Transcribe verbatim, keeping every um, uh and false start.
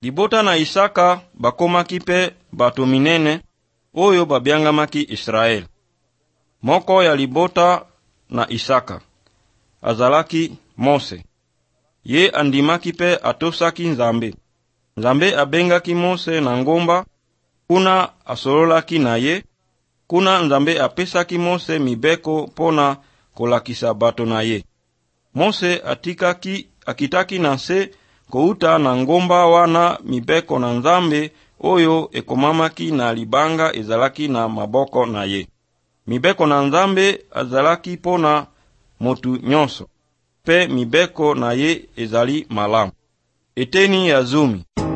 Libota na Isaka bakomaki pe bato minene oyo babiangamaki Israel. Moko ya libota na Isaka azalaki Mose. Ye andimaki pe atosaki Nzambe. Nzambe abengaki Mose na ngomba, kuna asololaki na ye. Kuna Nzambe apesaki Mose mibeko pona kolakisa bato na ye. Mose atikaki akitaki na se kouta na ngomba wana mibeko na Nzambe oyo ekomamaki na libanga ezalaki na maboko na ye. Mibeko na Nzambe azalaki pona motu nyonso, pe mibeko na ye ezali malamu. Eteni ya zumi.